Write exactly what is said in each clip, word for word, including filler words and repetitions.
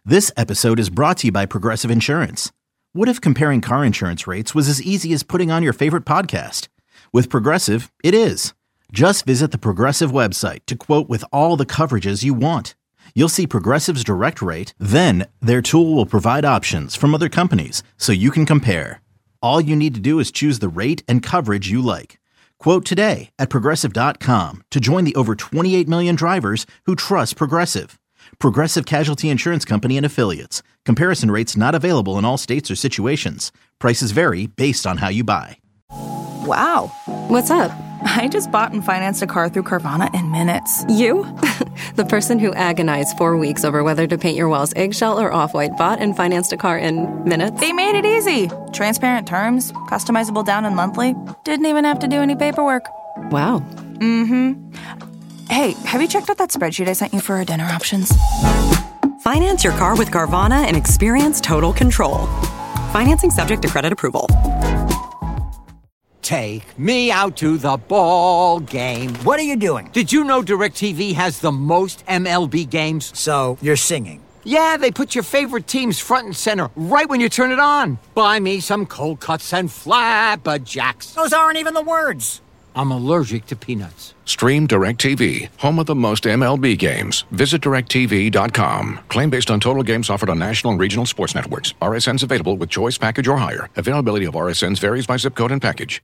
This episode is brought to you by Progressive Insurance. What if comparing car insurance rates was as easy as putting on your favorite podcast? With Progressive, it is. Just visit the Progressive website to quote with all the coverages you want. You'll see Progressive's direct rate, then their tool will provide options from other companies so you can compare. All you need to do is choose the rate and coverage you like. Quote today at progressive dot com to join the over twenty-eight million drivers who trust Progressive. Progressive Casualty Insurance Company and Affiliates. Comparison rates not available in all states or situations. Prices vary based on how you buy. Wow. What's up? I just bought and financed a car through Carvana in minutes. You? The person who agonized four weeks over whether to paint your walls eggshell or off-white bought and financed a car in minutes? They made it easy. Transparent terms, customizable down and monthly. Didn't even have to do any paperwork. Wow. Mm-hmm. Hey, have you checked out that spreadsheet I sent you for our dinner options? Finance your car with Carvana and experience total control. Financing subject to credit approval. Take me out to the ball game. What are you doing? Did you know DirecTV has the most M L B games? So, you're singing? Yeah, they put your favorite teams front and center right when you turn it on. Buy me some cold cuts and flapjacks. Those aren't even the words. I'm allergic to peanuts. Stream DirecTV, home of the most M L B games. Visit direct T V dot com. Claim based on total games offered on national and regional sports networks. R S Ns available with choice package or higher. Availability of R S Ns varies by zip code and package.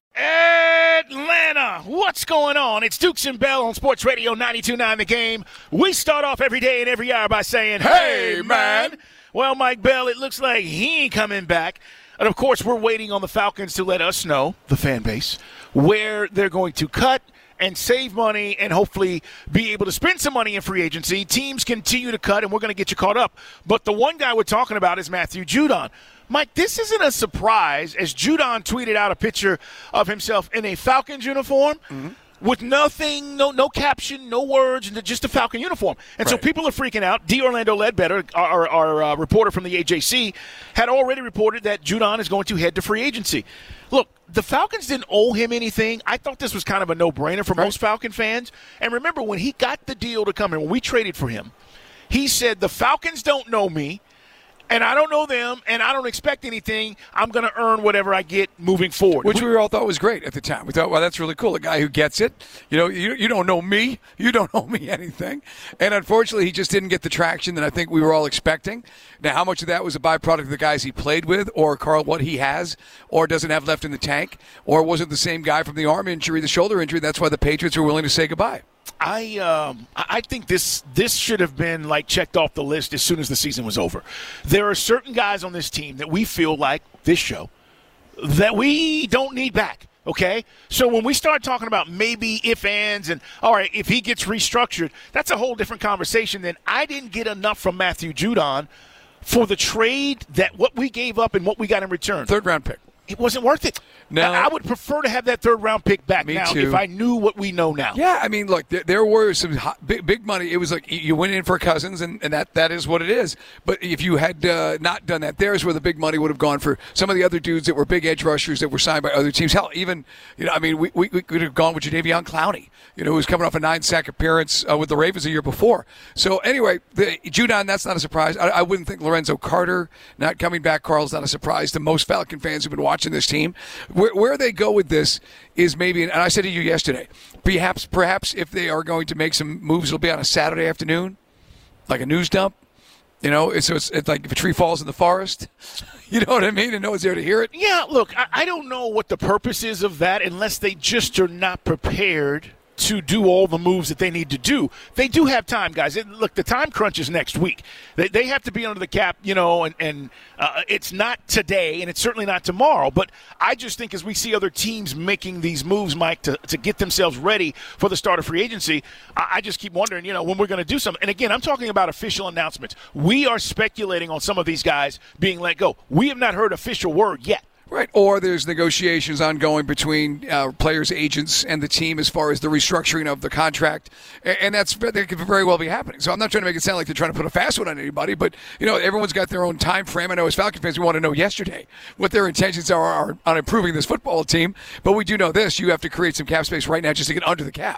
Atlanta, what's going on? It's Dukes and Bell on Sports Radio ninety-two point nine The Game. We start off every day and every hour by saying, hey, man. Well, Mike Bell, it looks like he ain't coming back. And, of course, we're waiting on the Falcons to let us know, the fan base, where they're going to cut and save money and hopefully be able to spend some money in free agency. Teams continue to cut, and we're going to get you caught up. But the one guy we're talking about is Matthew Judon. Mike, this isn't a surprise, as Judon tweeted out a picture of himself in a Falcons uniform. Mm-hmm. With nothing, no no caption, no words, just a Falcon uniform. And right. So people are freaking out. D. Orlando Ledbetter, our, our uh, reporter from the A J C, had already reported that Judon is going to head to free agency. Look, the Falcons didn't owe him anything. I thought this was kind of a no-brainer for right. most Falcon fans. And remember, when he got the deal to come in, when we traded for him, he said, the Falcons don't know me. And I don't know them, and I don't expect anything. I'm going to earn whatever I get moving forward. Which we all thought was great at the time. We thought, well, that's really cool. A guy who gets it. You know, you, you don't know me. You don't owe me anything. And unfortunately, he just didn't get the traction that I think we were all expecting. Now, how much of that was a byproduct of the guys he played with, or, Carl, what he has or doesn't have left in the tank, or was it the same guy from the arm injury, the shoulder injury? That's why the Patriots were willing to say goodbye. I um, I think this this should have been like checked off the list as soon as the season was over. There are certain guys on this team that we feel like this show that we don't need back. Okay, so when we start talking about maybe if ands and all right, if he gets restructured, that's a whole different conversation. Than I didn't get enough from Matthew Judon for the trade that what we gave up and what we got in return. Third round pick. It wasn't worth it. No, I would prefer to have that third-round pick back Me now too. if I knew what we know now. Yeah, I mean, look, there, there were some hot, big, big money. It was like you went in for Cousins, and, and that, that is what it is. But if you had uh, not done that, there's where the big money would have gone for some of the other dudes that were big edge rushers that were signed by other teams. Hell, even, you know, I mean, we, we, we could have gone with Jadeveon Clowney, you know, who was coming off a nine-sack appearance uh, with the Ravens a year before. So, anyway, the, Judon, that's not a surprise. I, I wouldn't think Lorenzo Carter not coming back, Carl's not a surprise to most Falcon fans who've been watching this team. Where, where they go with this is maybe, and I said to you yesterday, perhaps perhaps if they are going to make some moves, it'll be on a Saturday afternoon, like a news dump. You know, so it's, it's like if a tree falls in the forest, you know what I mean, and no one's there to hear it. Yeah, look, I, I don't know what the purpose is of that unless they just are not prepared to do all the moves that they need to do. They do have time, guys. It, look, the time crunch is next week. They, they have to be under the cap, you know, and, and uh, it's not today, and it's certainly not tomorrow. But I just think as we see other teams making these moves, Mike, to, to get themselves ready for the start of free agency, I, I just keep wondering, you know, when we're going to do something. And, again, I'm talking about official announcements. We are speculating on some of these guys being let go. We have not heard official word yet. Right, or there's negotiations ongoing between uh, players' agents and the team as far as the restructuring of the contract, and that's that could very well be happening. So I'm not trying to make it sound like they're trying to put a fast one on anybody, but you know everyone's got their own time frame. I know as Falcon fans, we want to know yesterday what their intentions are, are on improving this football team, but we do know this: you have to create some cap space right now just to get under the cap.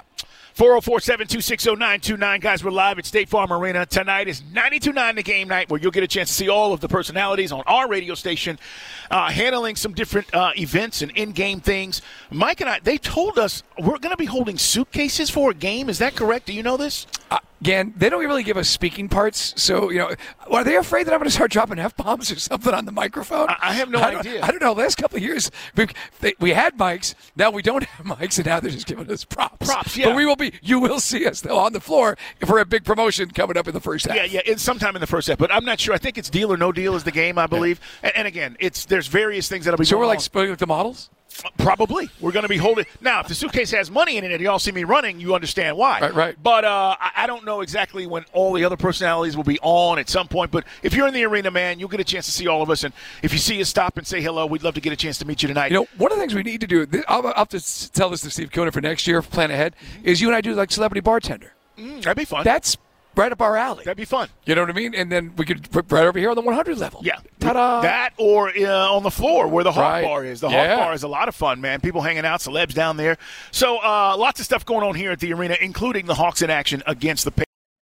four oh four, seven two six, oh nine two nine. Guys, we're live at State Farm Arena. Tonight is ninety-two point nine The Game Night, where you'll get a chance to see all of the personalities on our radio station uh, handling some different uh, events and in-game things. Mike and I, they told us we're going to be holding suitcases for a game. Is that correct? Do you know this? Uh, again, they don't really give us speaking parts. So, you know, are they afraid that I'm going to start dropping F-bombs or something on the microphone? I, I have no I idea. I don't know. Last couple of years, we, they, we had mics. Now we don't have mics, and now they're just giving us props. Props, yeah. But we will be, you will see us, though, on the floor for a big promotion coming up in the first half. Yeah, yeah, it's sometime in the first half. But I'm not sure. I think it's Deal or No Deal is the game, I believe. Yeah. And, and again, it's there's various things that'll be So going we're like on. splitting with the models? Probably. We're going to be holding. Now, if the suitcase has money in it and you all see me running, you understand why. Right, right. But uh, I, I don't know exactly when all the other personalities will be on at some point. But if you're in the arena, man, you'll get a chance to see all of us. And if you see us, stop and say hello. We'd love to get a chance to meet you tonight. You know, one of the things we need to do, I'll, I'll have to tell this to Steve Coonan for next year, plan ahead, is you and I do like Celebrity Bartender. Mm, that'd be fun. That's right up our alley. That'd be fun. You know what I mean? And then we could put right over here on the one hundred level. Yeah. Ta-da. That or uh, on the floor where the Hawk Right. Bar is. The Yeah. Hawk Bar is a lot of fun, man. People hanging out, celebs down there. So uh, lots of stuff going on here at the arena, including the Hawks in action against the Pacers.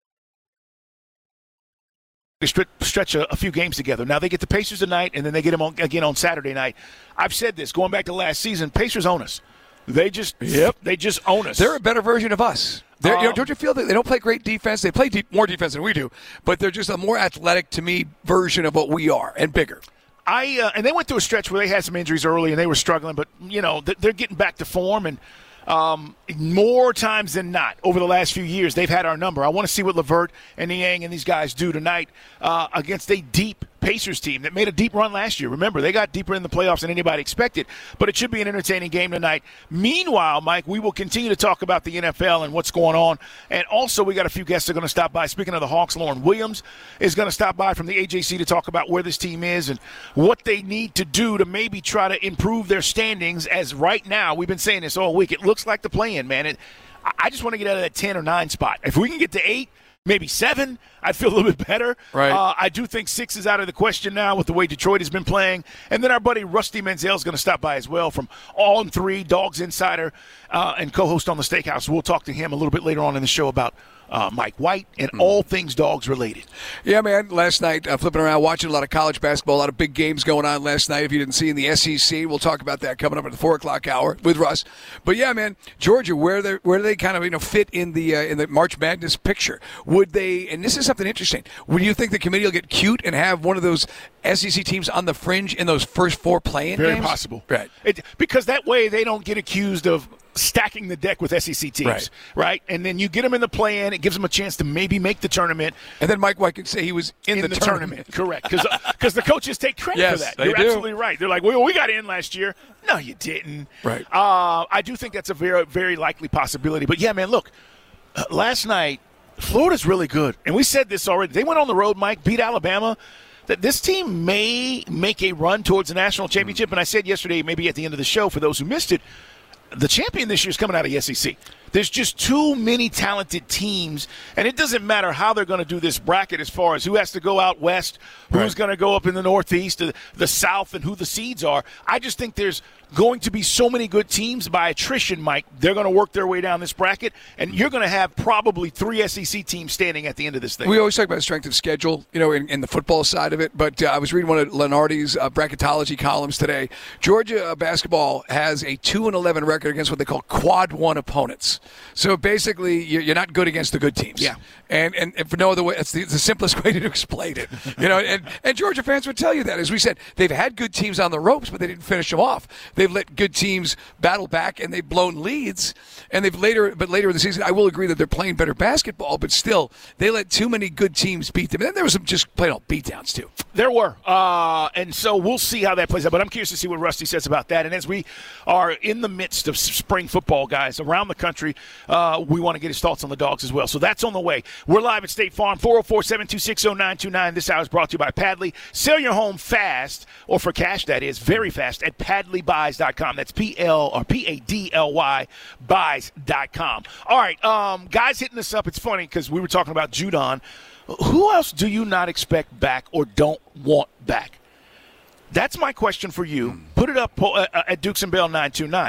They stretch, stretch a, a few games together. Now they get the Pacers tonight, and then they get them on, again on Saturday night. I've said this, going back to last season, Pacers own us. They just Yep. they just own us. They're a better version of us. They're, you know, Um, don't you feel that they don't play great defense? They play deep, more defense than we do, but they're just a more athletic, to me, version of what we are and bigger. I uh, and they went through a stretch where they had some injuries early and they were struggling, but you know they're getting back to form, and um, more times than not over the last few years they've had our number. I want to see what LeVert and Niang and these guys do tonight uh, against a deep Pacers team that made a deep run last year. Remember, they got deeper in the playoffs than anybody expected, but it should be an entertaining game tonight. Meanwhile, Mike, we will continue to talk about the N F L and what's going on, and also we got a few guests that are going to stop by. Speaking of the Hawks, Lauren Williams is going to stop by from the A J C to talk about where this team is and what they need to do to maybe try to improve their standings, as right now, we've been saying this all week, it looks like the play-in, man. It, I just want to get out of that ten or nine spot. If we can get to eight, maybe seven, I'd feel a little bit better. Right. Uh, I do think six is out of the question now with the way Detroit has been playing. And then our buddy Rusty Menzel is going to stop by as well from All in Three, Dogs Insider, uh, and co-host on the Steakhouse. We'll talk to him a little bit later on in the show about uh, Mike White and mm. all things dogs related. Yeah, man. Last night, uh, flipping around, watching a lot of college basketball, a lot of big games going on last night. If you didn't see in the S E C, we'll talk about that coming up at the four o'clock hour with Russ. But yeah, man, Georgia, where they where do they kind of you know fit in the uh, in the March Madness picture? Would they? And this is something interesting. Would you think the committee will get cute and have one of those S E C teams on the fringe in those first four play-in Very games? Very possible. Right. It, because that way they don't get accused of stacking the deck with S E C teams, right? right? And then you get them in the play-in. It gives them a chance to maybe make the tournament. And then Mike White could say he was in, in the, the, tournament. tournament. Correct. Because the coaches take credit yes, for that. They You're do. absolutely right. They're like, well, we got in last year. No, you didn't. Right. Uh, I do think that's a very, very likely possibility. But, yeah, man, look, uh, last night, Florida's really good. And we said this already. They went on the road, Mike, beat Alabama. That this team may make a run towards the national championship. Mm. And I said yesterday, maybe at the end of the show, for those who missed it, the champion this year is coming out of the S E C. There's just too many talented teams, and it doesn't matter how they're going to do this bracket as far as who has to go out west, who's right. going to go up in the northeast, the, the south, and who the seeds are. I just think there's going to be so many good teams by attrition, Mike. They're going to work their way down this bracket, and you're going to have probably three S E C teams standing at the end of this thing. We always talk about strength of schedule, you know, in, in the football side of it, but uh, I was reading one of Lenardi's uh, bracketology columns today. Georgia uh, basketball has a two and eleven record against what they call quad one opponents. So basically, you're not good against the good teams. Yeah. And and, and for no other way, it's the, it's the simplest way to explain it. You know, and, and Georgia fans would tell you that. As we said, they've had good teams on the ropes, but they didn't finish them off. They've let good teams battle back, and they've blown leads. And they've later, but later in the season, I will agree that they're playing better basketball, but still, they let too many good teams beat them. And then there was some just plain old beatdowns, too. There were. Uh, and so we'll see how that plays out. But I'm curious to see what Rusty says about that. And as we are in the midst of spring football, guys, around the country, uh, we want to get his thoughts on the dogs as well. So that's on the way. We're live at State Farm, four oh four, seven two six, oh nine two nine. This hour is brought to you by Padley. Sell your home fast, or for cash, that is, very fast, at padley buys dot com. That's P L or P A D L Y buys dot com. All right, um, guys hitting us up. It's funny because we were talking about Judon. Who else do you not expect back or don't want back? That's my question for you. Put it up at Dukes and Bell nine two nine.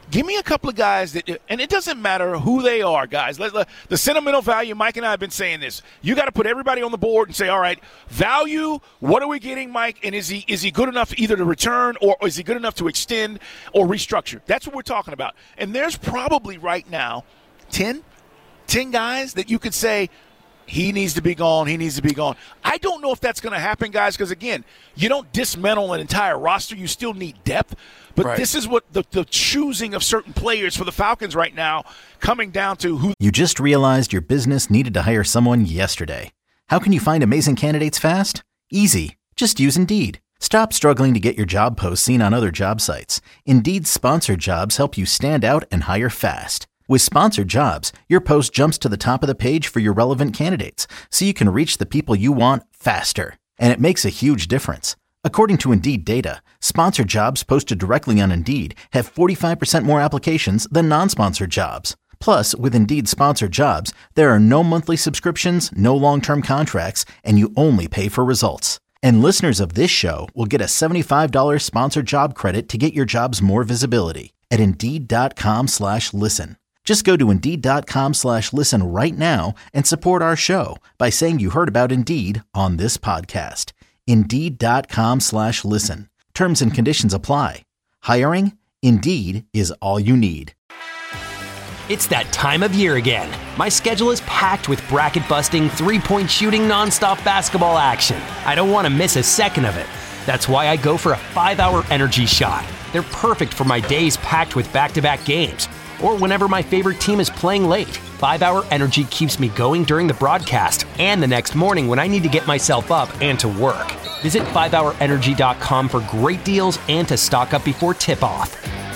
Give me a couple of guys that, and it doesn't matter who they are, guys. Let, let, the sentimental value, Mike and I have been saying this. You got to put everybody on the board and say, all right, value, what are we getting, Mike? And is he is he good enough either to return or is he good enough to extend or restructure? That's what we're talking about. And there's probably right now ten, ten guys that you could say, he needs to be gone, he needs to be gone. I don't know if that's going to happen, guys, because, again, you don't dismantle an entire roster. You still need depth. But right. This is what the, the choosing of certain players for the Falcons right now coming down to who. You just realized your business needed to hire someone yesterday. How can you find amazing candidates fast? Easy. Just use Indeed. Stop struggling to get your job posts seen on other job sites. Indeed's sponsored jobs help you stand out and hire fast. With sponsored jobs, your post jumps to the top of the page for your relevant candidates, so you can reach the people you want faster. And it makes a huge difference. According to Indeed data, sponsored jobs posted directly on Indeed have forty-five percent more applications than non-sponsored jobs. Plus, with Indeed sponsored jobs, there are no monthly subscriptions, no long-term contracts, and you only pay for results. And listeners of this show will get a seventy-five dollars sponsored job credit to get your jobs more visibility at Indeed.com slash listen. Just go to Indeed.com slash listen right now and support our show by saying you heard about Indeed on this podcast. Indeed.com slash listen. Terms and conditions apply. Hiring? Indeed is all you need. It's that time of year again. My schedule is packed with bracket-busting, three-point shooting, nonstop basketball action. I don't want to miss a second of it. That's why I go for a five-hour energy shot. They're perfect for my days packed with back-to-back games, or whenever my favorite team is playing late. five-hour Energy keeps me going during the broadcast and the next morning when I need to get myself up and to work. Visit five hour energy dot com for great deals and to stock up before tip-off.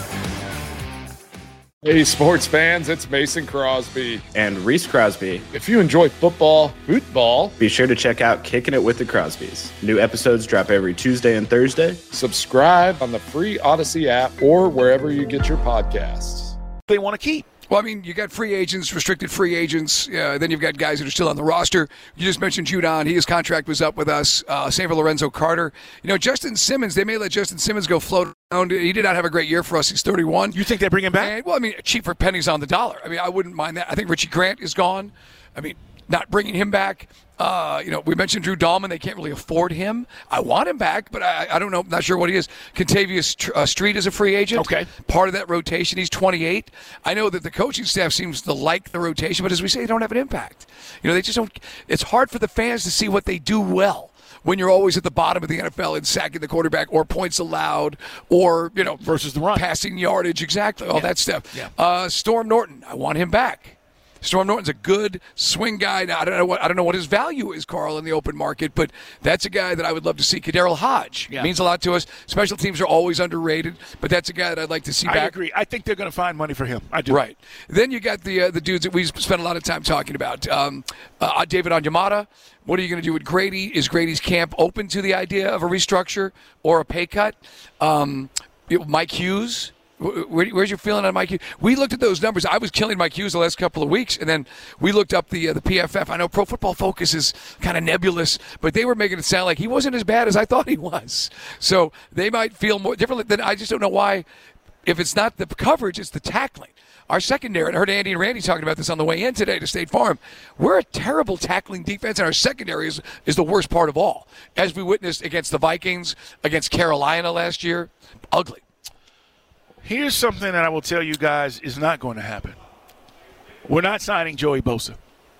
Hey, sports fans, it's Mason Crosby. And Reese Crosby. If you enjoy football, football, be sure to check out Kicking It with the Crosbys. New episodes drop every Tuesday and Thursday. Subscribe on the free Odyssey app or wherever you get your podcasts. They want to keep. Well, I mean, you got free agents, restricted free agents. Uh, then you've got guys that are still on the roster. You just mentioned Judon. His contract was up with us. Uh, same for Lorenzo Carter. You know, Justin Simmons, they may let Justin Simmons go float around. He did not have a great year for us. He's thirty-one. You think they bring him back? And, well, I mean, cheap for pennies on the dollar. I mean, I wouldn't mind that. I think Richie Grant is gone. I mean, not bringing him back. Uh, you know, we mentioned Drew Dahlman. They can't really afford him. I want him back, but I, I don't know. I'm not sure what he is. Contavious uh, Street is a free agent. Okay. Part of that rotation. He's twenty-eight. I know that the coaching staff seems to like the rotation, but as we say, they don't have an impact. You know, they just don't. It's hard for the fans to see what they do well when you're always at the bottom of the N F L in sacking the quarterback or points allowed or, you know, versus the run. Passing yardage. Exactly. All yeah. that stuff. Yeah. Uh, Storm Norton. I want him back. Storm Norton's a good swing guy. Now, I don't know what I don't know what his value is, Carl, in the open market, but that's a guy that I would love to see. Kadarrell Hodge yeah. means a lot to us. Special teams are always underrated, but that's a guy that I'd like to see I back. I agree. I think they're going to find money for him. I do. Right. Then you got the uh, the dudes that we spent a lot of time talking about. Um, uh, David Onyemata. What are you going to do with Grady? Is Grady's camp open to the idea of a restructure or a pay cut? Um, Mike Hughes. Where's your feeling on Mike Hughes? We looked at those numbers. I was killing Mike Hughes the last couple of weeks, and then we looked up the uh, the P F F. I know Pro Football Focus is kind of nebulous, but they were making it sound like he wasn't as bad as I thought he was. So they might feel more differently. Than I just don't know why. If it's not the coverage, it's the tackling. Our secondary, and I heard Andy and Randy talking about this on the way in today to State Farm. We're a terrible tackling defense, and our secondary is, is the worst part of all. As we witnessed against the Vikings, against Carolina last year, ugly. Here's something that I will tell you guys is not going to happen. We're not signing Joey Bosa.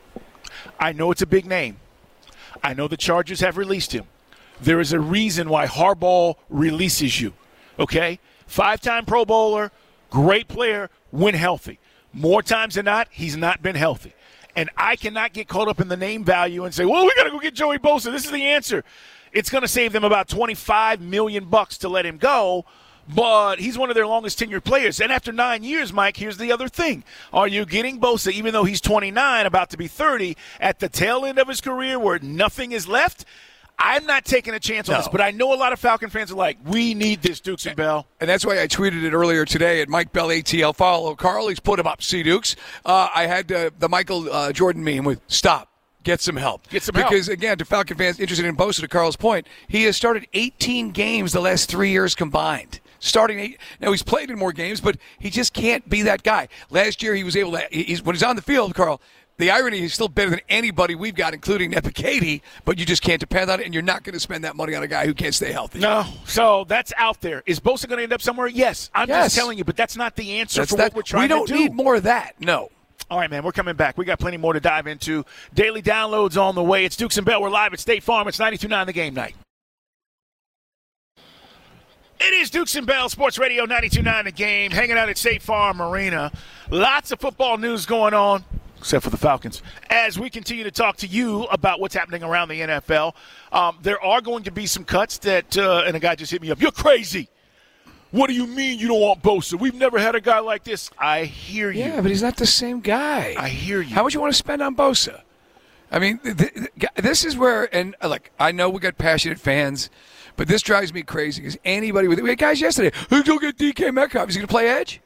I know it's a big name. I know the Chargers have released him. There is a reason why Harbaugh releases you, okay? Five-time Pro Bowler, great player, when healthy. More times than not, he's not been healthy. And I cannot get caught up in the name value and say, well, we got to go get Joey Bosa. This is the answer. It's going to save them about twenty-five million dollars bucks to let him go. But he's one of their longest tenured players. And after nine years, Mike, here's the other thing. Are you getting Bosa, even though he's twenty-nine, about to be thirty, at the tail end of his career where nothing is left? I'm not taking a chance on no. this, but I know a lot of Falcon fans are like, we need this, Dukes and Bell. And that's why I tweeted it earlier today at Mike Bell A T L. Follow Carl. He's put him up, C. Dukes. Uh, I had uh, the Michael uh, Jordan meme with stop. Get some help. Get some because, help. Because, again, to Falcon fans interested in Bosa, to Carl's point, he has started eighteen games the last three years combined. starting eight. Now, he's played in more games, but he just can't be that guy. Last year, he was able to, he's, when he's on the field, Carl, the irony is still better than anybody we've got, including Ebiketie, but you just can't depend on it, and you're not going to spend that money on a guy who can't stay healthy. No. So that's out there. Is Bosa going to end up somewhere? Yes. I'm yes. just telling you, but that's not the answer that's for that, what we're trying to do. We don't do. need more of that. No. All right, man, we're coming back. We got plenty more to dive into. Daily downloads on the way. It's Dukes and Bell. We're live at State Farm. It's ninety-two point nine The Game Night. It is Dukes and Bell, Sports Radio ninety-two point nine The Game, hanging out at State Farm Arena. Lots of football news going on, except for the Falcons, as we continue to talk to you about what's happening around the N F L. Um, there are going to be some cuts that, uh, and a guy just hit me up, you're crazy. What do you mean you don't want Bosa? We've never had a guy like this. I hear you. Yeah, but he's not the same guy. I hear you. How much you want to spend on Bosa? I mean, th- th- this is where, and look, I know we got passionate fans, but this drives me crazy because anybody with we had guys yesterday, who's going to get D K Metcalf? Is he going to play edge?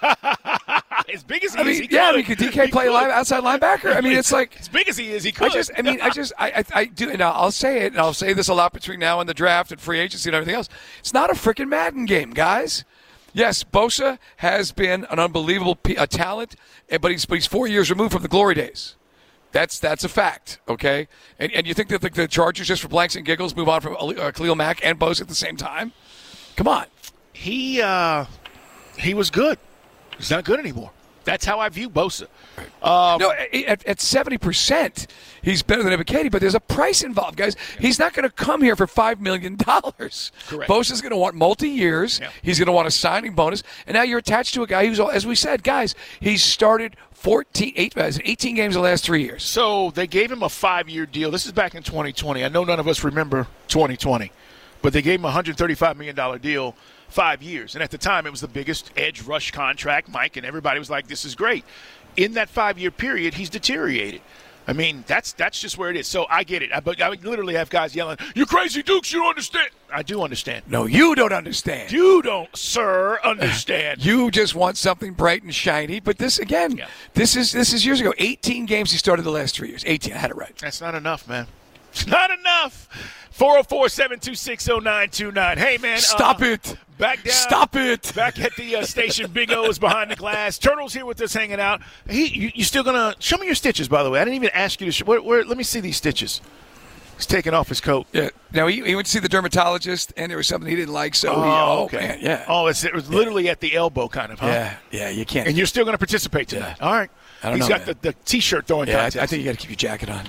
As big as he I mean, is, he yeah, could. I mean, could D K play live outside linebacker? I mean, it's like as big as he is, he could. I just, I mean, I just, I, I, I do, and I'll say it, and I'll say this a lot between now and the draft and free agency and everything else. It's not a freaking Madden game, guys. Yes, Bosa has been an unbelievable p- a talent, but he's but he's four years removed from the glory days. That's that's a fact, okay? And and you think that the, the Chargers, just for blanks and giggles, move on from uh, Khalil Mack and Bosa at the same time? Come on. He uh, he was good. He's not good anymore. That's how I view Bosa. Um, no, at, at seventy percent, he's better than Ebiketie, but there's a price involved, guys. He's not going to come here for five million dollars. Correct. Bosa's going to want multi-years. Yeah. He's going to want a signing bonus. And now you're attached to a guy who's, as we said, guys, he's started fourteen, eight, eighteen games in the last three years. So they gave him a five-year deal. This is back in twenty twenty. I know none of us remember twenty twenty, but they gave him a one hundred thirty-five million dollars deal, five years. And at the time, it was the biggest edge rush contract, Mike, and everybody was like, this is great. In that five-year period, he's deteriorated. I mean, that's that's just where it is. So I get it. I, but I literally have guys yelling, "You crazy Dukes, you don't understand." I do understand. No, you don't understand. You don't, sir, understand. You just want something bright and shiny. But this, again, yeah. this is this is years ago. eighteen games he started the last three years. eighteen, I had it right. That's not enough, man. It's not enough. four oh four, seven two six, oh nine two nine. Hey, man. Stop uh, it. Back down. Stop it. Back at the uh, station. Big O is behind the glass. Turtle's here with us hanging out. He, you, you still going to – show me your stitches, by the way. I didn't even ask you to sh- – where, where, let me see these stitches. He's taking off his coat. Yeah. Now, he, he went to see the dermatologist, and there was something he didn't like. So, oh, he, oh okay. man, yeah. Oh, it's, it was literally yeah. at the elbow kind of, huh? Yeah, yeah, you can't. And you're still going to participate tonight. Yeah. All right. I don't He's know, got man. the, the T-shirt throwing yeah, contest. I, I think you got to keep your jacket on.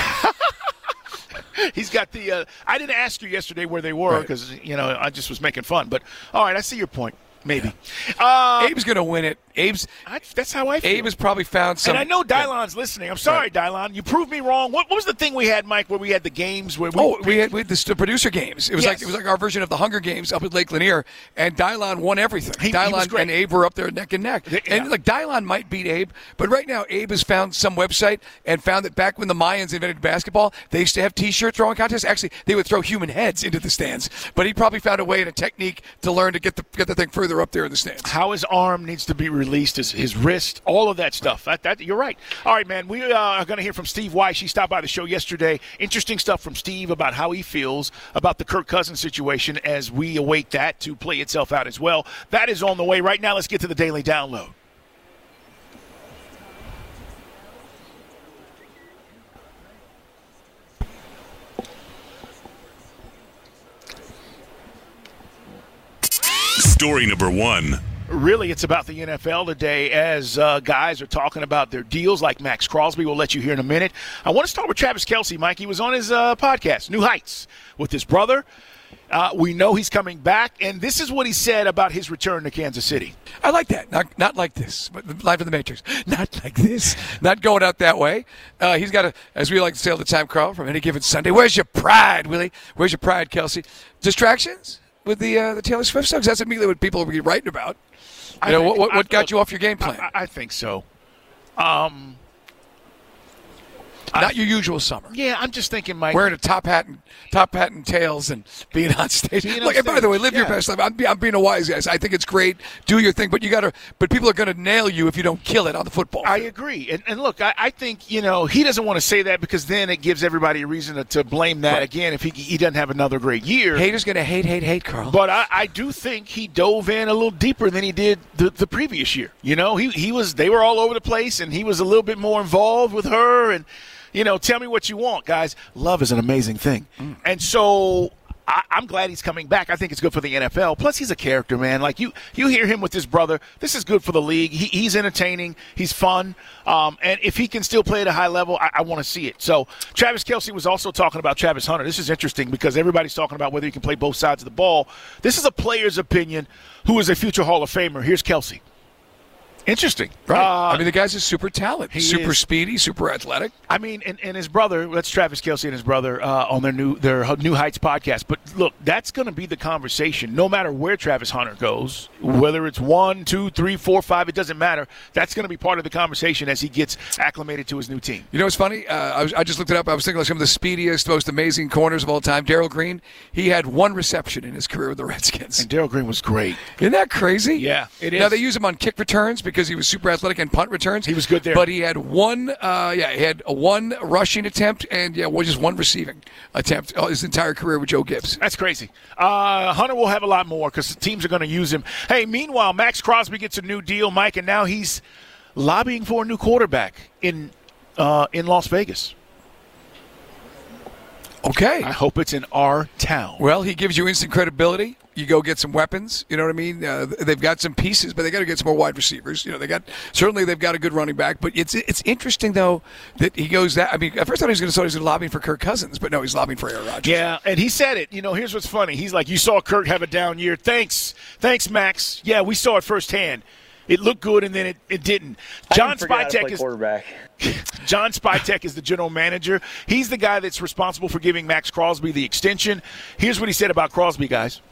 He's got the uh, – I didn't ask you yesterday where they were because, right. you know, I just was making fun. But, all right, I see your point. Maybe. Yeah. Uh, Abe's going to win it. Abe's. I, that's how I feel. Abe has probably found some. And I know Dylon's yeah. listening. I'm sorry, right. Dylon. You proved me wrong. What, what was the thing we had, Mike, where we had the games? Where we, oh, we had, we had the, the producer games. It was yes. like it was like our version of the Hunger Games up at Lake Lanier, and Dylon won everything. He, Dylon he was great. and Abe were up there neck and neck. Yeah. And like Dylon might beat Abe, but right now Abe has found some website and found that back when the Mayans invented basketball, they used to have T-shirt throwing contests. Actually, they would throw human heads into the stands. But he probably found a way and a technique to learn to get the get the thing further up there in the stands. How his arm needs to be released, his, his wrist, all of that stuff. That, that you're right. All right, man. We uh, are going to hear from Steve Weiss. He stopped by the show yesterday. Interesting stuff from Steve about how he feels about the Kirk Cousins situation as we await that to play itself out as well. That is on the way right now. Let's get to the Daily Download. Story number one. Really, it's about the N F L today as uh, guys are talking about their deals like Max Crosby. We'll let you hear in a minute. I want to start with Travis Kelce, Mike. He was on his uh, podcast, New Heights, with his brother. Uh, we know he's coming back, and this is what he said about his return to Kansas City. I like that. Not not like this. Live in the Matrix. Not like this. Not going out that way. Uh, he's got a, as we like to say all the time, Carl, from any given Sunday. Where's your pride, Willie? Where's your pride, Kelce? Distractions with the uh, the Taylor Swift songs? That's immediately what people will be writing about. You know, think, what, what I, got you off your game plan? I, I think so. Um, Not I, your usual summer. Yeah, I'm just thinking, Mike. Wearing a top hat and top hat and tails and being on stage. Being on Look, and by the way, live yeah. your best life. I'm, I'm being a wise guy. I think it's great. Do your thing, but you got to. But people are going to nail you if you don't kill it on the football field. I agree. And, and look, I, I think, you know, he doesn't want to say that because then it gives everybody a reason to, to blame that right. again if he he doesn't have another great year. Haters going to hate, hate, hate, Carl. But I, I do think he dove in a little deeper than he did the, the previous year. You know, he he was they were all over the place, and he was a little bit more involved with her. And, you know, tell me what you want, guys. Love is an amazing thing. Mm. And so I, I'm glad he's coming back. I think it's good for the N F L. Plus, he's a character, man. Like, you you hear him with his brother. This is good for the league. He, he's entertaining. He's fun. Um, and if he can still play at a high level, I, I want to see it. So Travis Kelce was also talking about Travis Hunter. This is interesting because everybody's talking about whether he can play both sides of the ball. This is a player's opinion who is a future Hall of Famer. Here's Kelce. Interesting. Right. Uh, I mean, the guy's a super talent. He's super is. speedy, super athletic. I mean, and, and his brother, that's Travis Kelce and his brother uh, on their new their New Heights podcast. But look, that's going to be the conversation no matter where Travis Hunter goes, whether it's one, two, three, four, five, it doesn't matter. That's going to be part of the conversation as he gets acclimated to his new team. You know what's funny? Uh, I, was, I just looked it up. I was thinking of some of the speediest, most amazing corners of all time. Darryl Green, he had one reception in his career with the Redskins. And Darryl Green was great. Isn't that crazy? Yeah, it is. Now, they use him on kick returns because he was super athletic and punt returns. He was good there. But he had one, uh, yeah, he had a one rushing attempt and, yeah, well, just one receiving attempt his entire career with Joe Gibbs. That's crazy. Uh, Hunter will have a lot more because teams are going to use him. Hey, meanwhile, Max Crosby gets a new deal, Mike, and now he's lobbying for a new quarterback in uh, in Las Vegas. Okay. I hope it's in our town. Well, he gives you instant credibility. You go get some weapons. You know what I mean? Uh, they've got some pieces, but they got to get some more wide receivers. You know, they got certainly they've got a good running back. But it's it's interesting though that he goes that. I mean, at first I thought he was going to say he's going to lobby for Kirk Cousins, but no, he's lobbying for Aaron Rodgers. Yeah, and he said it. You know, here's what's funny. He's like, "You saw Kirk have a down year. Thanks, thanks, Max. Yeah, we saw it firsthand. It looked good, and then it, it didn't." John Spytek is quarterback. John Spytek is the general manager. He's the guy that's responsible for giving Max Crosby the extension. Here's what he said about Crosby, guys.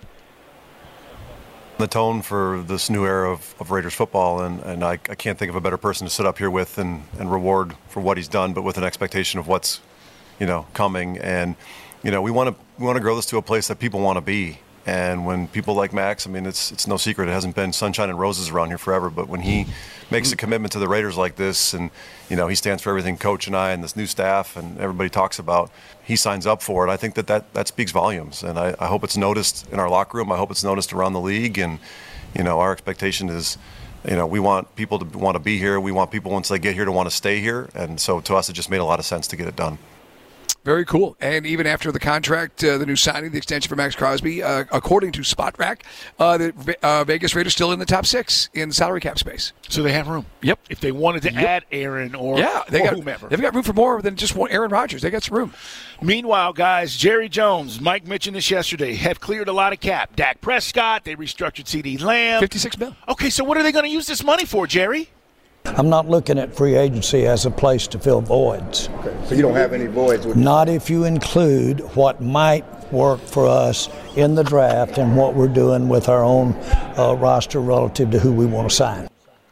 The tone for this new era of, of Raiders football, and, and I, I can't think of a better person to sit up here with and, and reward for what he's done, but with an expectation of what's, you know, coming. And, you know, we want to we want to grow this to a place that people want to be. And when people like Max, I mean, it's it's no secret, it hasn't been sunshine and roses around here forever, but when he makes a commitment to the Raiders like this, and, you know, he stands for everything Coach and I and this new staff and everybody talks about, he signs up for it. I think that that, that speaks volumes, and I, I hope it's noticed in our locker room. I hope it's noticed around the league, and, you know, our expectation is, you know, we want people to want to be here. We want people, once they get here, to want to stay here, and so to us it just made a lot of sense to get it done. Very cool. And even after the contract, uh, the new signing, the extension for Max Crosby, uh, according to SpotRack, uh, the uh, Vegas Raiders still in the top six in salary cap space. So they have room. Yep. If they wanted to yep. add Aaron or, yeah, they or got, whomever. They've got room for more than just one Aaron Rodgers. They got some room. Meanwhile, guys, Jerry Jones, Mike mentioned this yesterday, have cleared a lot of cap. Dak Prescott, they restructured CeeDee Lamb. fifty-six mil. Okay, so what are they going to use this money for, Jerry? I'm not looking at free agency as a place to fill voids. Okay. So you don't have any voids? Not if you include what might work for us in the draft and what we're doing with our own uh, roster relative to who we want to sign.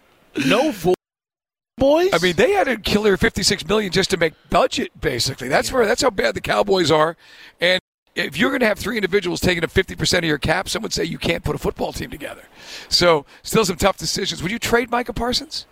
No voids? Boys? I mean, they had a killer fifty-six million dollars just to make budget, basically. That's where that's how bad the Cowboys are. And if you're going to have three individuals taking up fifty percent of your cap, some would say you can't put a football team together. So still some tough decisions. Would you trade Micah Parsons?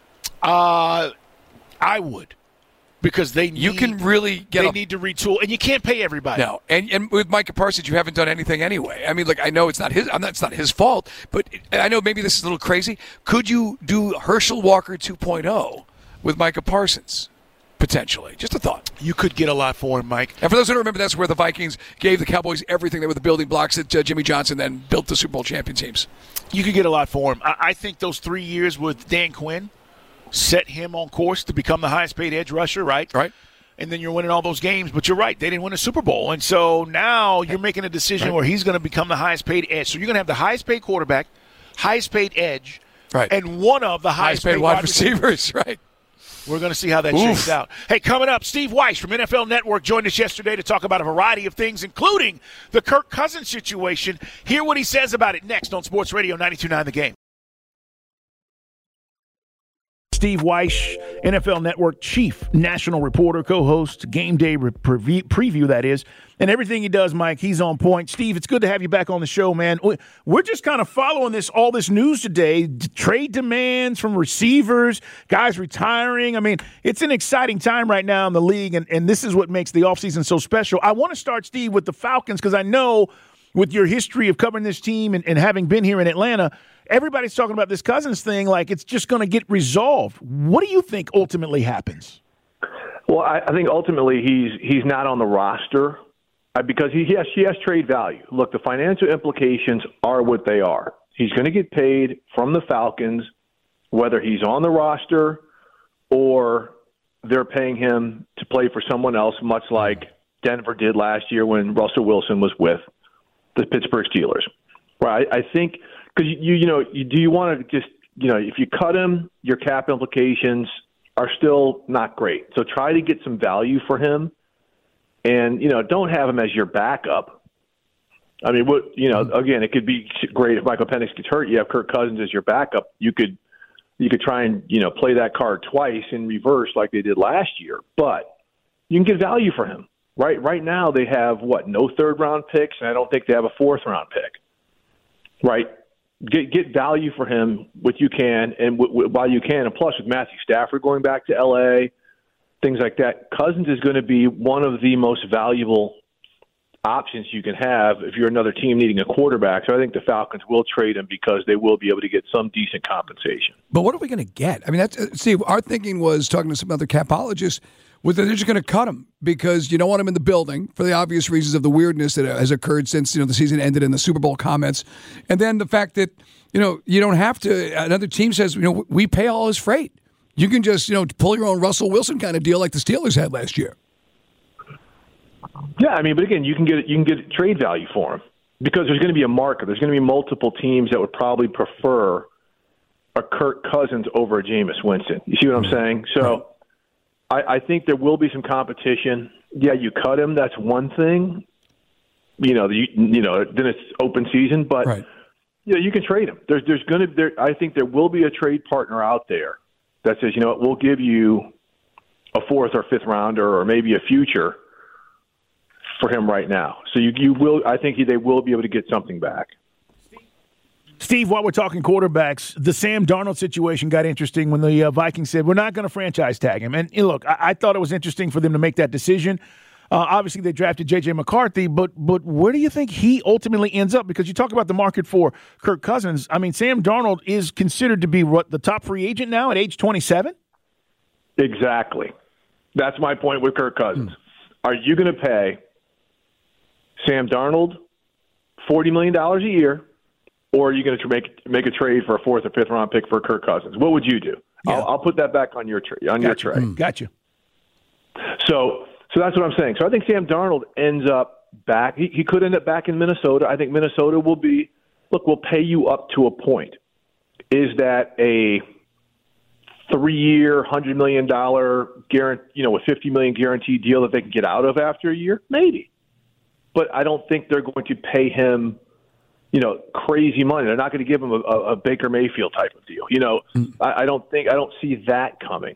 Uh, I would, because they need, you can really get they a, need to retool, and you can't pay everybody. No, and and with Micah Parsons, you haven't done anything anyway. I mean, like I know it's not his, I'm not, it's not his fault, but I know maybe this is a little crazy. Could you do Herschel Walker two point oh with Micah Parsons? Potentially. Just a thought. You could get a lot for him, Mike. And for those who don't remember, that's where the Vikings gave the Cowboys everything. They were the building blocks that uh, Jimmy Johnson then built the Super Bowl champion teams. You could get a lot for him. I, I think those three years with Dan Quinn set him on course to become the highest paid edge rusher, right? Right. And then you're winning all those games. But you're right, they didn't win a Super Bowl. And so now you're making a decision right. where he's going to become the highest paid edge. So you're going to have the highest paid quarterback, highest paid edge, right. and one of the highest, highest paid, paid wide wide receivers, receivers. Right. We're going to see how that Oof. shakes out. Hey, coming up, Steve Weiss from N F L Network joined us yesterday to talk about a variety of things, including the Kirk Cousins situation. Hear what he says about it next on Sports Radio ninety-two point nine The Game. Steve Weish, N F L Network chief national reporter, co-host, game day re- preview, preview, that is. And everything he does, Mike, he's on point. Steve, it's good to have you back on the show, man. We're just kind of following this, all this news today, trade demands from receivers, guys retiring. I mean, it's an exciting time right now in the league, and, and this is what makes the offseason so special. I want to start, Steve, with the Falcons, because I know with your history of covering this team and, and having been here in Atlanta, everybody's talking about this Cousins thing like it's just going to get resolved. What do you think ultimately happens? Well, I, I think ultimately he's he's not on the roster uh, because he, he, has, he has trade value. Look, the financial implications are what they are. He's going to get paid from the Falcons, whether he's on the roster or they're paying him to play for someone else, much like Denver did last year when Russell Wilson was with the Pittsburgh Steelers. Right? I think because you you know you, do you want to just you know if you cut him, your cap implications are still not great. So try to get some value for him, and you know don't have him as your backup. I mean, what you know again, it could be great if Michael Penix gets hurt. You have Kirk Cousins as your backup. You could you could try and you know play that card twice in reverse like they did last year, but you can get value for him. Right right now they have what no third round picks, and I don't think they have a fourth round pick. Right, get get value for him what you can, and w- w- while you can, and plus with Matthew Stafford going back to L A, things like that, Cousins is going to be one of the most valuable options you can have if you're another team needing a quarterback. So I think the Falcons will trade him because they will be able to get some decent compensation. But what are we going to get? I mean, that's uh, see, our thinking was talking to some other capologists. Was that they're just going to cut him because you don't want him in the building for the obvious reasons of the weirdness that has occurred since you know the season ended and the Super Bowl comments, and then the fact that you know you don't have to. Another team says you know we pay all his freight. You can just you know pull your own Russell Wilson kind of deal like the Steelers had last year. Yeah, I mean, but again, you can get you can get trade value for him because there's going to be a market. There's going to be multiple teams that would probably prefer a Kirk Cousins over a Jameis Winston. You see what I'm saying? So. I think there will be some competition. Yeah, you cut him. That's one thing. You know, you, you know, then it's open season. But right. you know, you can trade him. There's, there's going to. There, I think there will be a trade partner out there that says, you know, what, we'll give you a fourth or fifth rounder, or maybe a future for him right now. So you, you will. I think they will be able to get something back. Steve, while we're talking quarterbacks, the Sam Darnold situation got interesting when the uh, Vikings said, we're not going to franchise tag him. And, you know, look, I-, I thought it was interesting for them to make that decision. Uh, obviously, they drafted J J McCarthy, but but where do you think he ultimately ends up? Because you talk about the market for Kirk Cousins. I mean, Sam Darnold is considered to be what, the top free agent now at age twenty-seven? Exactly. That's my point with Kirk Cousins. Hmm. Are you going to pay Sam Darnold forty million dollars a year? Or are you going to make make a trade for a fourth or fifth round pick for Kirk Cousins? What would you do? Yeah. I'll, I'll put that back on your tra- on Got your you. trade. Mm. Got you. So, so that's what I'm saying. So I think Sam Darnold ends up back. He, he could end up back in Minnesota. I think Minnesota will be. Look, we'll pay you up to a point. Is that a three-year, one hundred million dollars guarantee? You know, a fifty million dollars guaranteed deal that they can get out of after a year? Maybe. But I don't think they're going to pay him. You know, crazy money. They're not going to give him a, a Baker Mayfield type of deal. You know, mm. I, I don't think I don't see that coming.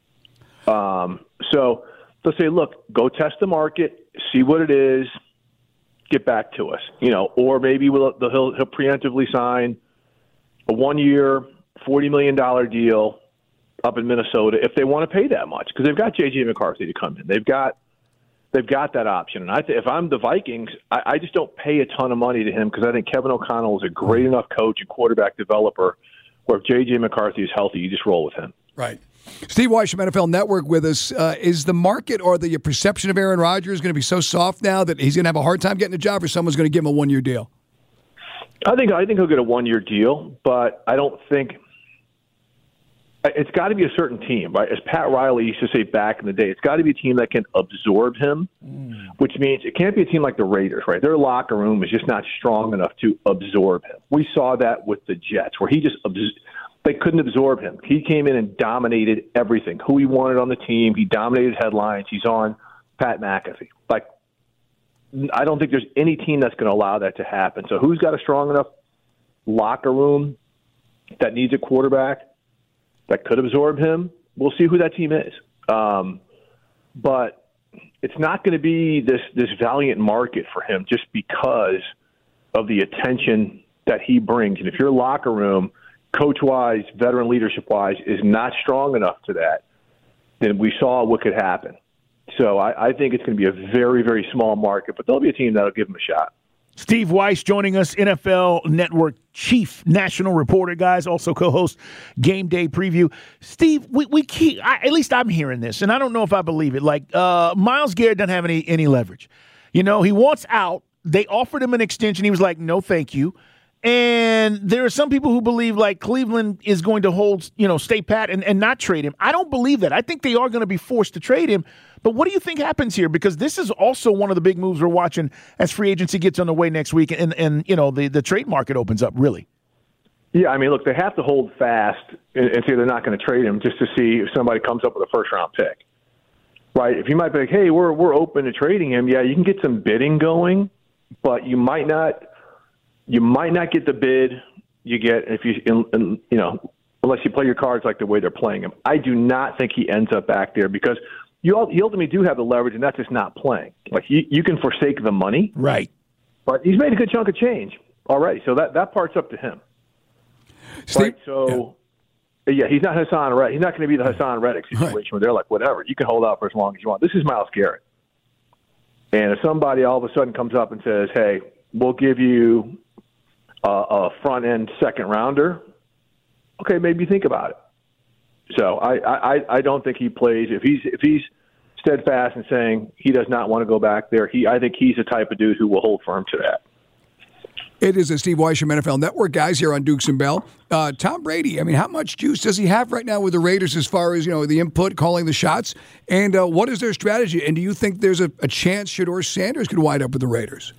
Um, so they'll say, look, go test the market, see what it is, get back to us. You know, or maybe we'll, he'll, he'll preemptively sign a one-year, forty million dollars deal up in Minnesota if they want to pay that much because they've got J J McCarthy to come in. They've got. They've got that option. And I th- if I'm the Vikings, I, I just don't pay a ton of money to him because I think Kevin O'Connell is a great enough coach and quarterback developer where if J J McCarthy is healthy, you just roll with him. Right. Steve Weish from N F L Network with us. Uh, is the market or the perception of Aaron Rodgers going to be so soft now that he's going to have a hard time getting a job or someone's going to give him a one-year deal? I think I think he'll get a one-year deal, but I don't think – it's got to be a certain team, right? As Pat Riley used to say back in the day, it's got to be a team that can absorb him, mm. which means it can't be a team like the Raiders, right? Their locker room is just not strong enough to absorb him. We saw that with the Jets, where he just they couldn't absorb him. He came in and dominated everything. Who he wanted on the team, he dominated headlines. He's on Pat McAfee. Like, I don't think there's any team that's going to allow that to happen. So who's got a strong enough locker room that needs a quarterback that could absorb him. We'll see who that team is. Um, but it's not going to be this this valiant market for him just because of the attention that he brings. And if your locker room, coach-wise, veteran leadership-wise, is not strong enough to that, then we saw what could happen. So I, I think it's going to be a very, very small market, but there'll be a team that'll give him a shot. Steve Weiss joining us, N F L Network chief national reporter, guys, also co-host Game Day Preview. Steve, we, we keep, I, at least I'm hearing this, and I don't know if I believe it. Like, uh, Myles Garrett doesn't have any, any leverage. You know, he wants out. They offered him an extension. He was like, no, thank you. And there are some people who believe like Cleveland is going to hold, you know, stay pat and, and not trade him. I don't believe that. I think they are going to be forced to trade him. But what do you think happens here? Because this is also one of the big moves we're watching as free agency gets underway next week and, and you know, the, the trade market opens up, really. Yeah, I mean, look, they have to hold fast and, and say they're not going to trade him just to see if somebody comes up with a first-round pick. Right? If you might be like, hey, we're we're open to trading him, yeah, you can get some bidding going, but you might not – You might not get the bid you get if you, in, in, you know, unless you play your cards like the way they're playing them. I do not think he ends up back there because you, you ultimately do have the leverage, and that's just not playing. Like you, you can forsake the money, right? But he's made a good chunk of change already, so that, that part's up to him. Steve, right? So, yeah. yeah, he's not Hassan Reddick. He's not going to be the Hassan Reddick situation right. where they're like, whatever, you can hold out for as long as you want. This is Myles Garrett, and if somebody all of a sudden comes up and says, "Hey, we'll give you." Uh, a front-end second-rounder, okay, maybe think about it. So I, I, I don't think he plays. If he's if he's steadfast in saying he does not want to go back there, he I think he's the type of dude who will hold firm to that. It is a Steve Weiss from N F L Network, guys, here on Dukes and Bell. Uh, Tom Brady, I mean, how much juice does he have right now with the Raiders as far as, you know, the input, calling the shots? And uh, what is their strategy? And do you think there's a, a chance Shedeur Sanders could wind up with the Raiders?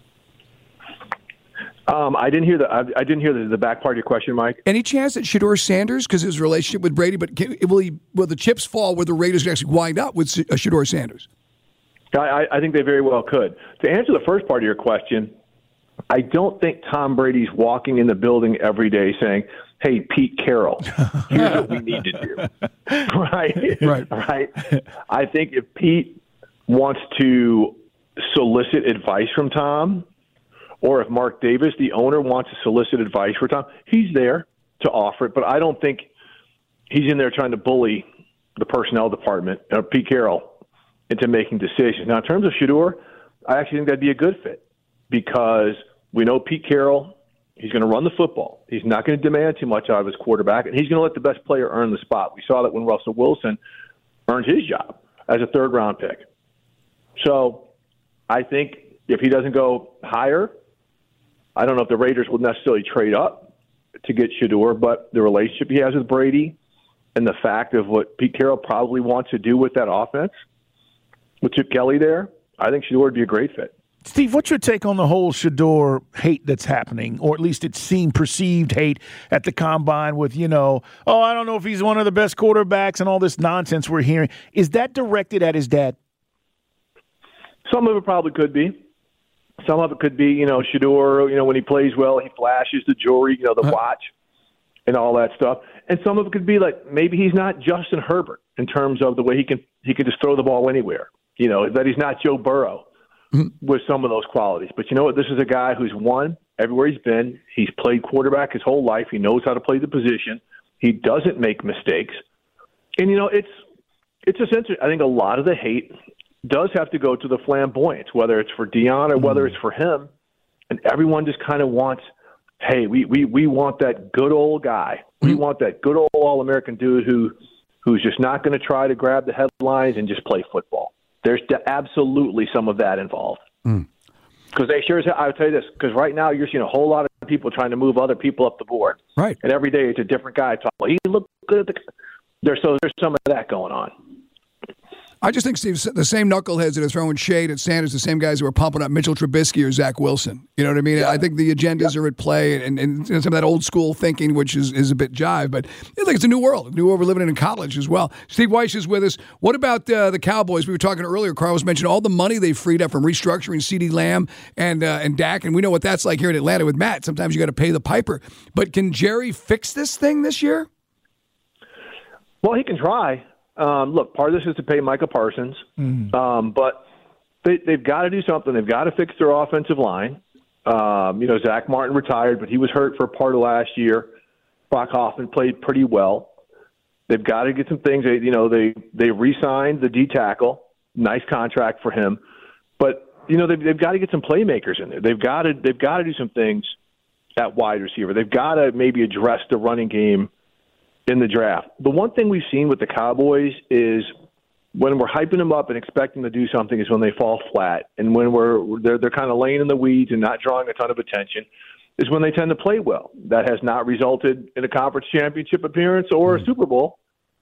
Um, I didn't hear the I, I didn't hear the, the back part of your question, Mike. Any chance that Shedeur Sanders, because his relationship with Brady, but can, will he will the chips fall where the Raiders can actually wind up with uh, Shedeur Sanders? I, I think they very well could. To answer the first part of your question, I don't think Tom Brady's walking in the building every day saying, "Hey, Pete Carroll, here's what we need to do." right, right, right. I think if Pete wants to solicit advice from Tom. Or if Mark Davis, the owner, wants to solicit advice for Tom, he's there to offer it. But I don't think he's in there trying to bully the personnel department, or Pete Carroll, into making decisions. Now, in terms of Shedeur, I actually think that'd be a good fit because we know Pete Carroll, he's going to run the football. He's not going to demand too much out of his quarterback, and he's going to let the best player earn the spot. We saw that when Russell Wilson earned his job as a third-round pick. So I think if he doesn't go higher, I don't know if the Raiders will necessarily trade up to get Shedeur, but the relationship he has with Brady and the fact of what Pete Carroll probably wants to do with that offense, with Chip Kelly there, I think Shedeur would be a great fit. Steve, what's your take on the whole Shedeur hate that's happening, or at least it seemed perceived hate at the Combine with, you know, oh, I don't know if he's one of the best quarterbacks and all this nonsense we're hearing. Is that directed at his dad? Some of it probably could be. Some of it could be, you know, Shedeur, you know, when he plays well, he flashes the jewelry, you know, the watch and all that stuff. And some of it could be like maybe he's not Justin Herbert in terms of the way he can he can just throw the ball anywhere. You know, that he's not Joe Burrow mm-hmm. with some of those qualities. But you know what? This is a guy who's won everywhere he's been. He's played quarterback his whole life. He knows how to play the position. He doesn't make mistakes. And, you know, it's it's just interesting. I think a lot of the hate does have to go to the flamboyance, whether it's for Deion or whether it's for him. And everyone just kind of wants, hey, we, we, we want that good old guy. We mm-hmm. want that good old All-American dude who who's just not going to try to grab the headlines and just play football. There's absolutely some of that involved. Because mm. they sure as hell, I would tell you this, because right now you're seeing a whole lot of people trying to move other people up the board. Right. And every day it's a different guy talking, well, he looked good at the – there's, so there's some of that going on. I just think, Steve, the same knuckleheads that are throwing shade at Sanders, the same guys who are pumping up Mitchell Trubisky or Zach Wilson. You know what I mean? Yeah. I think the agendas yeah. are at play, and, and some of that old school thinking, which is, is a bit jive. But I think it's a new world, a new world we're living in in college as well. Steve Weiss is with us. What about uh, the Cowboys? We were talking earlier. Carlos mentioned all the money they freed up from restructuring CeeDee Lamb and uh, and Dak, and we know what that's like here in Atlanta with Matt. Sometimes you got to pay the piper. But can Jerry fix this thing this year? Well, he can try. Um, look, part of this is to pay Micah Parsons, mm. um, but they, they've got to do something. They've got to fix their offensive line. Um, you know, Zach Martin retired, but he was hurt for part of last year. Brock Hoffman played pretty well. They've got to get some things. They, you know, they they re-signed the D tackle, nice contract for him. But you know, they've they've got to get some playmakers in there. They've got to they've got to do some things at wide receiver. They've got to maybe address the running game in the draft. The one thing we've seen with the Cowboys is when we're hyping them up and expecting to do something is when they fall flat, and when we're they're they're kind of laying in the weeds and not drawing a ton of attention is when they tend to play well. That has not resulted in a conference championship appearance or a Super Bowl.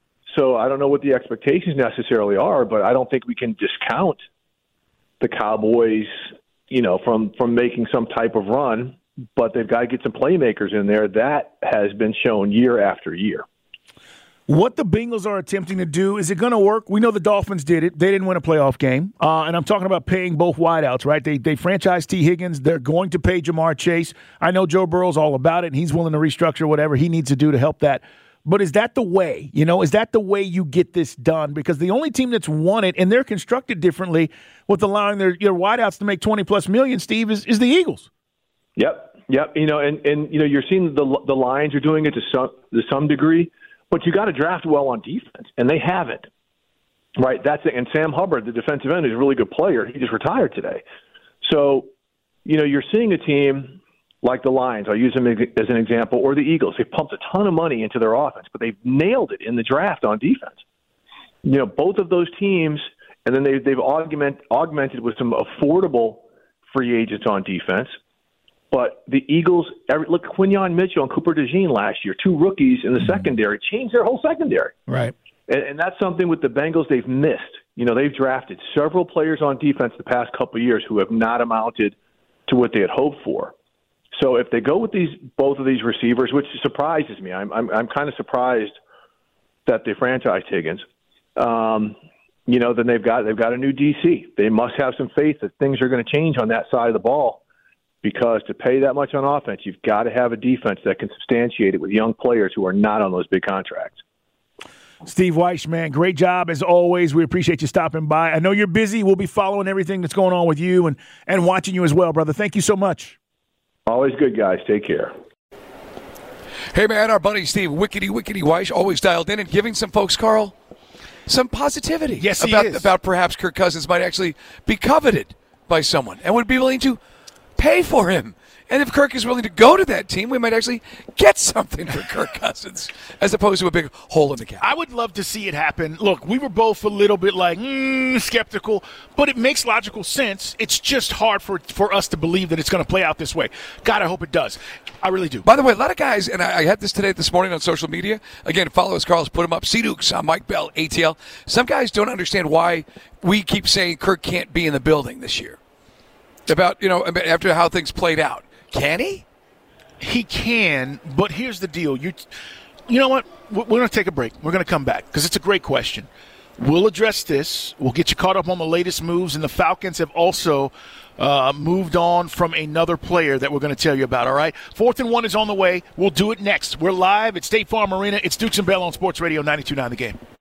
So I don't know what the expectations necessarily are, but I don't think we can discount the Cowboys, you know, from, from making some type of run, but they've got to get some playmakers in there. That has been shown year after year. What the Bengals are attempting to do, is it going to work? We know the Dolphins did it. They didn't win a playoff game. Uh, and I'm talking about paying both wideouts, right? They they franchised T. Higgins. They're going to pay Jamar Chase. I know Joe Burrow's all about it, and he's willing to restructure whatever he needs to do to help that. But is that the way? You know, is that the way you get this done? Because the only team that's won it, and they're constructed differently with allowing their, their wideouts to make twenty-plus million, Steve, is, is the Eagles. Yep, yep. You know, and, and you know, you're seeing the the Lions are doing it to some to some degree. But you got to draft well on defense, and they haven't. Right? That's it. And Sam Hubbard, the defensive end, is a really good player. He just retired today. So, you know, you're seeing a team like the Lions, I'll use them as an example, or the Eagles. They've pumped a ton of money into their offense, but they've nailed it in the draft on defense. You know, both of those teams, and then they, they've augment, augmented with some affordable free agents on defense. But the Eagles, every, look, Quinyon Mitchell and Cooper DeJean last year, two rookies in the mm-hmm. secondary, changed their whole secondary. Right. And, and that's something with the Bengals they've missed. You know, they've drafted several players on defense the past couple of years who have not amounted to what they had hoped for. So if they go with these both of these receivers, which surprises me, I'm I'm, I'm kind of surprised that they franchised Higgins. Um, you know, then they've got they've got a new D C. They must have some faith that things are going to change on that side of the ball. Because to pay that much on offense, you've got to have a defense that can substantiate it with young players who are not on those big contracts. Steve Wyche, man, great job as always. We appreciate you stopping by. I know you're busy. We'll be following everything that's going on with you and, and watching you as well, brother. Thank you so much. Always good, guys. Take care. Hey, man, our buddy Steve Wickety Wickety Wyche always dialed in and giving some folks, Carl, some positivity. Yes, he about, is. About perhaps Kirk Cousins might actually be coveted by someone and would be willing to pay for him. And if Kirk is willing to go to that team, we might actually get something for Kirk Cousins as opposed to a big hole in the cap. I would love to see it happen. Look, we were both a little bit like mm, skeptical, but it makes logical sense. It's just hard for for us to believe that it's going to play out this way. God, I hope it does. I really do. By the way, a lot of guys, and I, I had this today, this morning on social media. Again, follow us, Carl's put them up. C Dukes on Mike Bell, A T L. Some guys don't understand why we keep saying Kirk can't be in the building this year. About, you know, after how things played out. Can he? He can, but here's the deal. You you know what? We're going to take a break. We're going to come back because it's a great question. We'll address this. We'll get you caught up on the latest moves, and the Falcons have also uh, moved on from another player that we're going to tell you about, all right? Fourth and one is on the way. We'll do it next. We're live at State Farm Arena. It's Dukes and Bell on Sports Radio ninety-two point nine The Game.